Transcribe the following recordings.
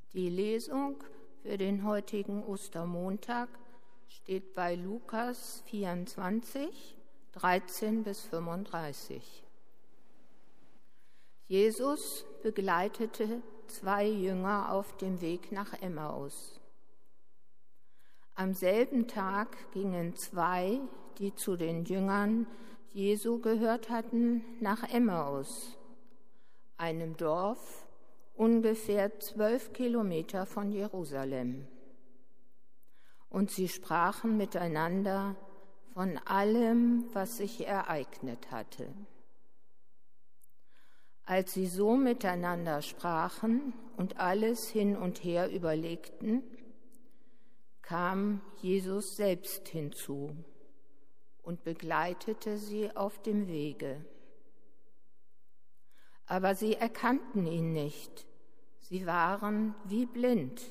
Die Lesung für den heutigen Ostermontag steht bei Lukas 24, 13 bis 35. Jesus begleitete 2 Jünger auf dem Weg nach Emmaus. Am selben Tag gingen 2, die zu den Jüngern Jesu gehört hatten, nach Emmaus, einem Dorf ungefähr 12 Kilometer von Jerusalem. Und sie sprachen miteinander von allem, was sich ereignet hatte. Als sie so miteinander sprachen und alles hin und her überlegten, kam Jesus selbst hinzu und begleitete sie auf dem Wege. Aber sie erkannten ihn nicht, sie waren wie blind.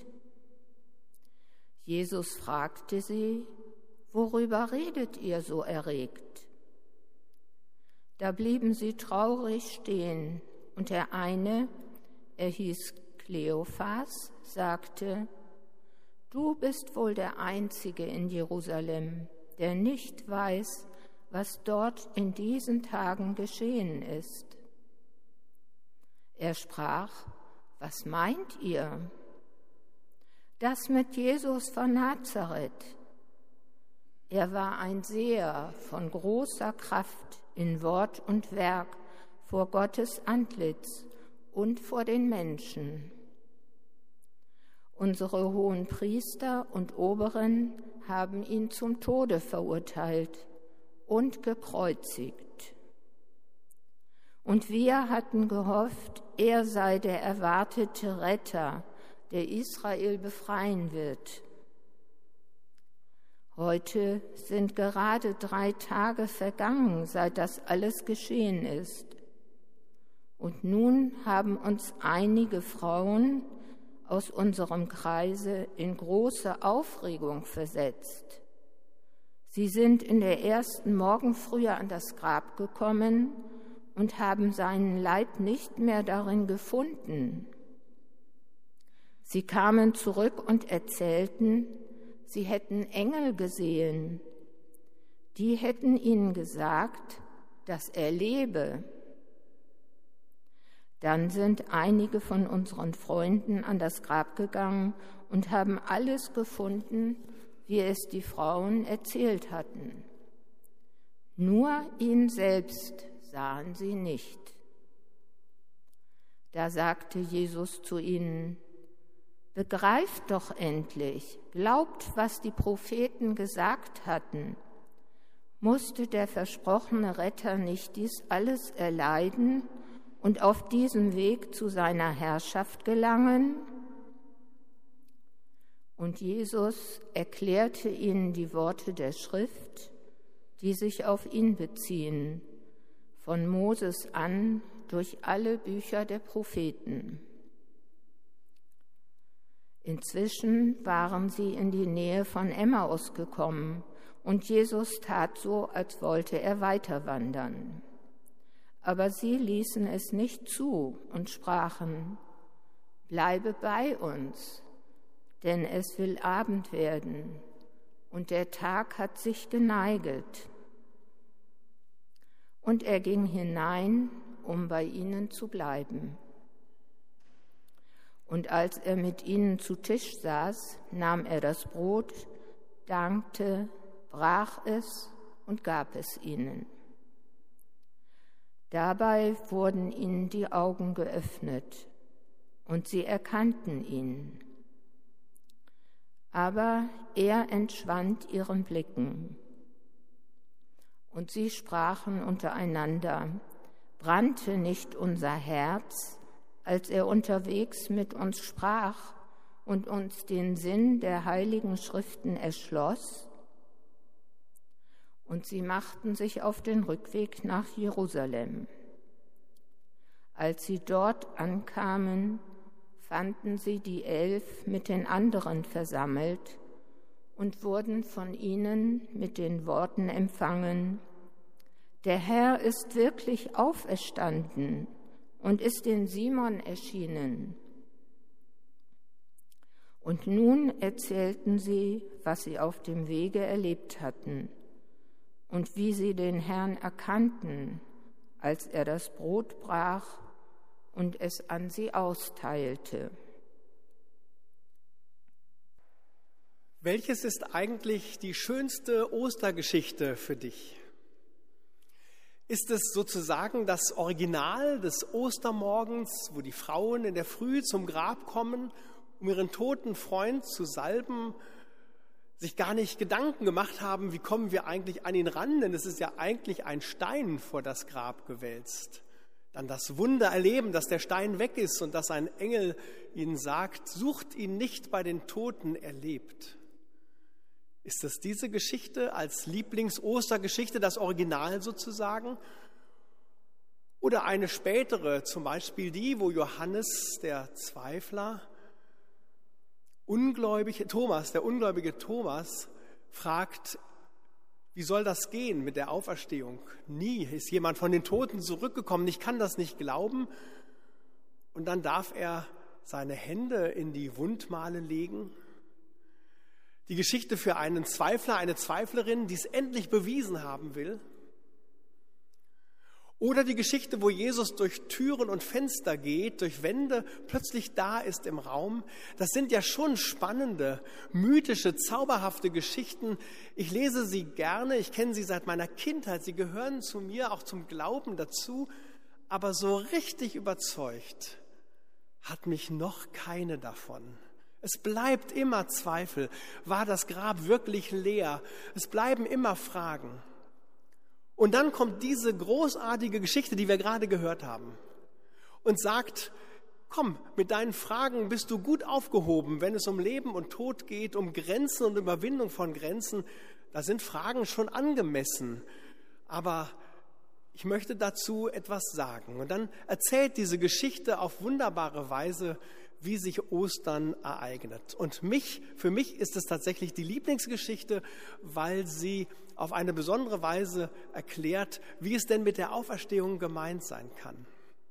Jesus fragte sie: Worüber redet ihr so erregt? Da blieben sie traurig stehen, und der eine, er hieß Kleophas, sagte: Du bist wohl der Einzige in Jerusalem, der nicht weiß, was dort in diesen Tagen geschehen ist. Er sprach: Was meint ihr? Das mit Jesus von Nazareth. Er war ein Seher von großer Kraft in Wort und Werk vor Gottes Antlitz und vor den Menschen. Unsere hohen Priester und Oberen haben ihn zum Tode verurteilt und gekreuzigt. Und wir hatten gehofft, er sei der erwartete Retter, der Israel befreien wird. Heute sind gerade 3 Tage vergangen, seit das alles geschehen ist. Und nun haben uns einige Frauen aus unserem Kreise in große Aufregung versetzt. Sie sind in der ersten Morgenfrühe an das Grab gekommen und haben seinen Leib nicht mehr darin gefunden. Sie kamen zurück und erzählten, sie hätten Engel gesehen. Die hätten ihnen gesagt, dass er lebe. Dann sind einige von unseren Freunden an das Grab gegangen und haben alles gefunden, wie es die Frauen erzählt hatten. Nur ihn selbst sahen sie nicht. Da sagte Jesus zu ihnen: Begreift doch endlich, glaubt, was die Propheten gesagt hatten. Musste der versprochene Retter nicht dies alles erleiden und auf diesem Weg zu seiner Herrschaft gelangen? Und Jesus erklärte ihnen die Worte der Schrift, die sich auf ihn beziehen, von Moses an durch alle Bücher der Propheten. Inzwischen waren sie in die Nähe von Emmaus gekommen, und Jesus tat so, als wollte er weiter wandern. Aber sie ließen es nicht zu und sprachen: Bleibe bei uns, denn es will Abend werden, und der Tag hat sich geneiget. Und er ging hinein, um bei ihnen zu bleiben. Und als er mit ihnen zu Tisch saß, nahm er das Brot, dankte, brach es und gab es ihnen. Dabei wurden ihnen die Augen geöffnet, und sie erkannten ihn. Aber er entschwand ihren Blicken. Und sie sprachen untereinander: Brannte nicht unser Herz, als er unterwegs mit uns sprach und uns den Sinn der heiligen Schriften erschloss? Und sie machten sich auf den Rückweg nach Jerusalem. Als sie dort ankamen, fanden sie die 11 mit den anderen versammelt und wurden von ihnen mit den Worten empfangen: Der Herr ist wirklich auferstanden und ist den Simon erschienen. Und nun erzählten sie, was sie auf dem Wege erlebt hatten und wie sie den Herrn erkannten, als er das Brot brach und es an sie austeilte. Welches ist eigentlich die schönste Ostergeschichte für dich? Ist es sozusagen das Original des Ostermorgens, wo die Frauen in der Früh zum Grab kommen, um ihren toten Freund zu salben, sich gar nicht Gedanken gemacht haben, wie kommen wir eigentlich an ihn ran, denn es ist ja eigentlich ein Stein vor das Grab gewälzt. Dann das Wunder erleben, dass der Stein weg ist und dass ein Engel ihnen sagt, sucht ihn nicht bei den Toten, er lebt. Ist es diese Geschichte als Lieblings-Ostergeschichte, das Original sozusagen? Oder eine spätere, zum Beispiel die, wo Johannes, der Zweifler, der ungläubige Thomas, fragt, wie soll das gehen mit der Auferstehung? Nie ist jemand von den Toten zurückgekommen, ich kann das nicht glauben. Und dann darf er seine Hände in die Wundmale legen. Die Geschichte für einen Zweifler, eine Zweiflerin, die es endlich bewiesen haben will. Oder die Geschichte, wo Jesus durch Türen und Fenster geht, durch Wände, plötzlich da ist im Raum. Das sind ja schon spannende, mythische, zauberhafte Geschichten. Ich lese sie gerne, ich kenne sie seit meiner Kindheit, sie gehören zu mir, auch zum Glauben dazu. Aber so richtig überzeugt hat mich noch keine davon. Es bleibt immer Zweifel. War das Grab wirklich leer? Es bleiben immer Fragen. Und dann kommt diese großartige Geschichte, die wir gerade gehört haben, und sagt, komm, mit deinen Fragen bist du gut aufgehoben, wenn es um Leben und Tod geht, um Grenzen und Überwindung von Grenzen. Da sind Fragen schon angemessen. Aber ich möchte dazu etwas sagen. Und dann erzählt diese Geschichte auf wunderbare Weise, wie sich Ostern ereignet. Und für mich ist es tatsächlich die Lieblingsgeschichte, weil sie auf eine besondere Weise erklärt, wie es denn mit der Auferstehung gemeint sein kann.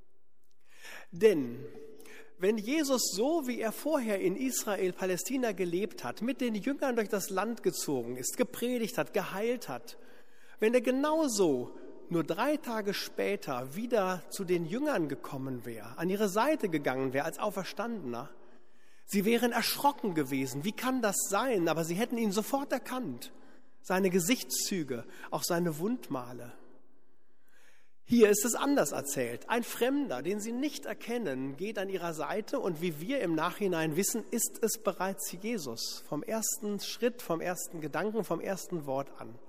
Denn wenn Jesus so, wie er vorher in Israel, Palästina gelebt hat, mit den Jüngern durch das Land gezogen ist, gepredigt hat, geheilt hat, wenn er genauso nur 3 Tage später wieder zu den Jüngern gekommen wäre, an ihre Seite gegangen wäre als Auferstandener, sie wären erschrocken gewesen. Wie kann das sein? Aber sie hätten ihn sofort erkannt. Seine Gesichtszüge, auch seine Wundmale. Hier ist es anders erzählt. Ein Fremder, den sie nicht erkennen, geht an ihrer Seite und wie wir im Nachhinein wissen, ist es bereits Jesus. Vom ersten Schritt, vom ersten Gedanken, vom ersten Wort an.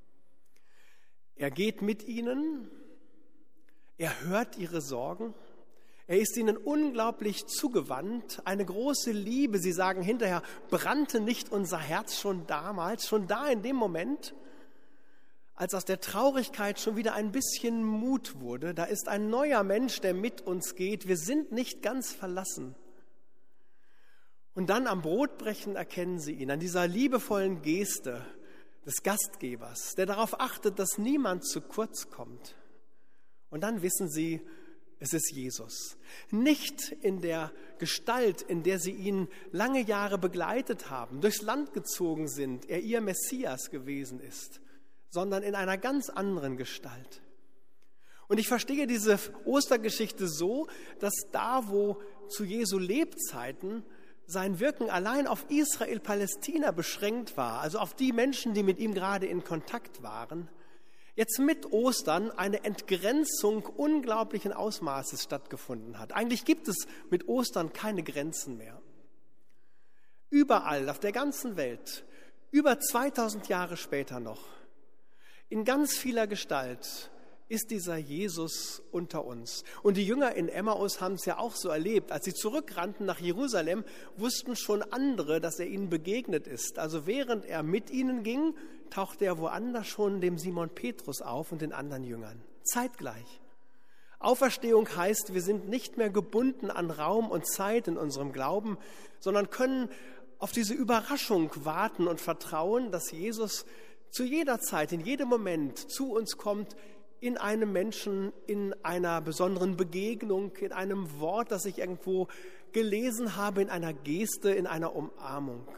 Er geht mit ihnen, er hört ihre Sorgen, er ist ihnen unglaublich zugewandt, eine große Liebe, sie sagen hinterher, brannte nicht unser Herz schon damals, schon da in dem Moment, als aus der Traurigkeit schon wieder ein bisschen Mut wurde, da ist ein neuer Mensch, der mit uns geht, wir sind nicht ganz verlassen. Und dann am Brotbrechen erkennen sie ihn, an dieser liebevollen Geste des Gastgebers, der darauf achtet, dass niemand zu kurz kommt. Und dann wissen sie, es ist Jesus. Nicht in der Gestalt, in der sie ihn lange Jahre begleitet haben, durchs Land gezogen sind, er ihr Messias gewesen ist, sondern in einer ganz anderen Gestalt. Und ich verstehe diese Ostergeschichte so, dass da, wo zu Jesu Lebzeiten sein Wirken allein auf Israel, Palästina beschränkt war, also auf die Menschen, die mit ihm gerade in Kontakt waren, jetzt mit Ostern eine Entgrenzung unglaublichen Ausmaßes stattgefunden hat. Eigentlich gibt es mit Ostern keine Grenzen mehr. Überall auf der ganzen Welt, über 2000 Jahre später noch, in ganz vieler Gestalt ist dieser Jesus unter uns. Und die Jünger in Emmaus haben es ja auch so erlebt. Als sie zurückrannten nach Jerusalem, wussten schon andere, dass er ihnen begegnet ist. Also während er mit ihnen ging, tauchte er woanders schon dem Simon Petrus auf und den anderen Jüngern. Zeitgleich. Auferstehung heißt, wir sind nicht mehr gebunden an Raum und Zeit in unserem Glauben, sondern können auf diese Überraschung warten und vertrauen, dass Jesus zu jeder Zeit, in jedem Moment zu uns kommt, in einem Menschen, in einer besonderen Begegnung, in einem Wort, das ich irgendwo gelesen habe, in einer Geste, in einer Umarmung.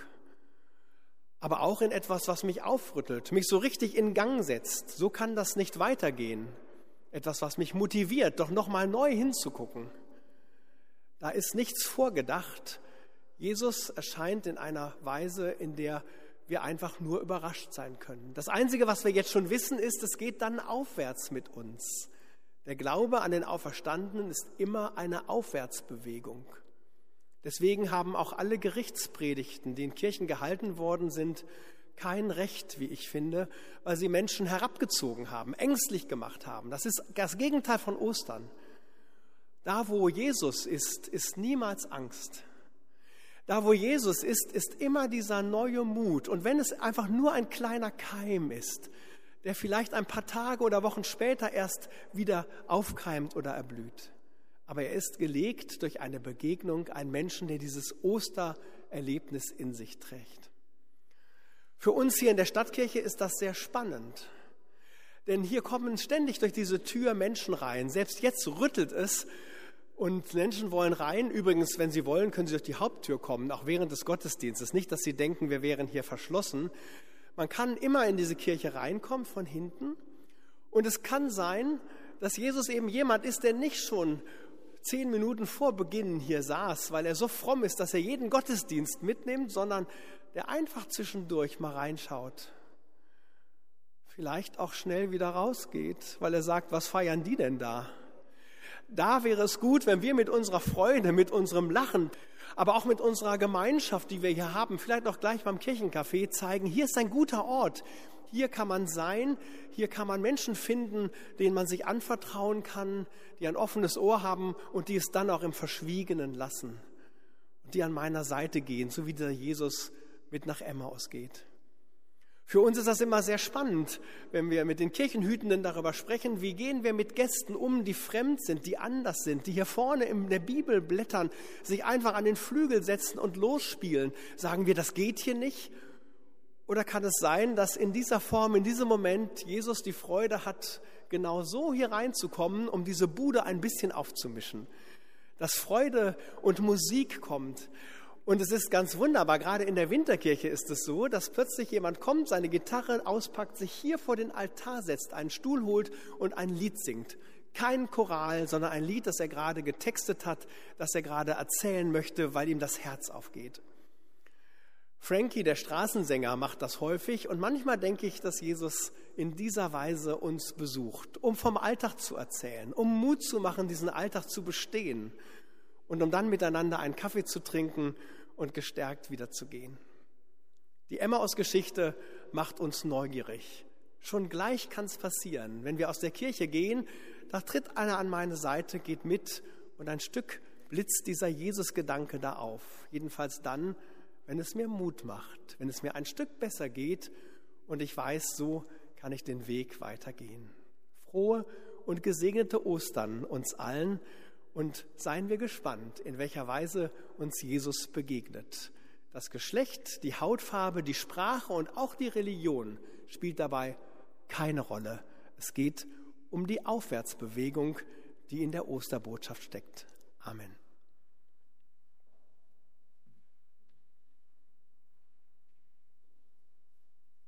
Aber auch in etwas, was mich aufrüttelt, mich so richtig in Gang setzt. So kann das nicht weitergehen. Etwas, was mich motiviert, doch nochmal neu hinzugucken. Da ist nichts vorgedacht. Jesus erscheint in einer Weise, in der wir einfach nur überrascht sein können. Das Einzige, was wir jetzt schon wissen, ist, es geht dann aufwärts mit uns. Der Glaube an den Auferstandenen ist immer eine Aufwärtsbewegung. Deswegen haben auch alle Gerichtspredigten, die in Kirchen gehalten worden sind, kein Recht, wie ich finde, weil sie Menschen herabgezogen haben, ängstlich gemacht haben. Das ist das Gegenteil von Ostern. Da, wo Jesus ist, ist niemals Angst. Da, wo Jesus ist, ist immer dieser neue Mut. Und wenn es einfach nur ein kleiner Keim ist, der vielleicht ein paar Tage oder Wochen später erst wieder aufkeimt oder erblüht. Aber er ist gelegt durch eine Begegnung, einen Menschen, der dieses Ostererlebnis in sich trägt. Für uns hier in der Stadtkirche ist das sehr spannend. Denn hier kommen ständig durch diese Tür Menschen rein. Selbst jetzt rüttelt es. Und Menschen wollen rein. Übrigens, wenn sie wollen, können sie durch die Haupttür kommen, auch während des Gottesdienstes. Nicht, dass sie denken, wir wären hier verschlossen. Man kann immer in diese Kirche reinkommen von hinten. Und es kann sein, dass Jesus eben jemand ist, der nicht schon 10 Minuten vor Beginn hier saß, weil er so fromm ist, dass er jeden Gottesdienst mitnimmt, sondern der einfach zwischendurch mal reinschaut. Vielleicht auch schnell wieder rausgeht, weil er sagt, was feiern die denn da? Da wäre es gut, wenn wir mit unserer Freude, mit unserem Lachen, aber auch mit unserer Gemeinschaft, die wir hier haben, vielleicht auch gleich beim Kirchencafé zeigen, hier ist ein guter Ort. Hier kann man sein, hier kann man Menschen finden, denen man sich anvertrauen kann, die ein offenes Ohr haben und die es dann auch im Verschwiegenen lassen. Und die an meiner Seite gehen, so wie der Jesus mit nach Emmaus geht. Für uns ist das immer sehr spannend, wenn wir mit den Kirchenhütenden darüber sprechen, wie gehen wir mit Gästen um, die fremd sind, die anders sind, die hier vorne in der Bibel blättern, sich einfach an den Flügel setzen und losspielen. Sagen wir, das geht hier nicht? Oder kann es sein, dass in dieser Form, in diesem Moment Jesus die Freude hat, genau so hier reinzukommen, um diese Bude ein bisschen aufzumischen? Dass Freude und Musik kommt. Und es ist ganz wunderbar, gerade in der Winterkirche ist es so, dass plötzlich jemand kommt, seine Gitarre auspackt, sich hier vor den Altar setzt, einen Stuhl holt und ein Lied singt. Kein Choral, sondern ein Lied, das er gerade getextet hat, das er gerade erzählen möchte, weil ihm das Herz aufgeht. Frankie, der Straßensänger, macht das häufig und manchmal denke ich, dass Jesus in dieser Weise uns besucht, um vom Alltag zu erzählen, um Mut zu machen, diesen Alltag zu bestehen und um dann miteinander einen Kaffee zu trinken und gestärkt wieder zu gehen. Die Emmaus-Geschichte macht uns neugierig. Schon gleich kann es passieren, wenn wir aus der Kirche gehen, da tritt einer an meine Seite, geht mit und ein Stück blitzt dieser Jesus-Gedanke da auf. Jedenfalls dann, wenn es mir Mut macht, wenn es mir ein Stück besser geht und ich weiß, so kann ich den Weg weitergehen. Frohe und gesegnete Ostern uns allen und seien wir gespannt, in welcher Weise uns Jesus begegnet. Das Geschlecht, die Hautfarbe, die Sprache und auch die Religion spielt dabei keine Rolle. Es geht um die Aufwärtsbewegung, die in der Osterbotschaft steckt. Amen.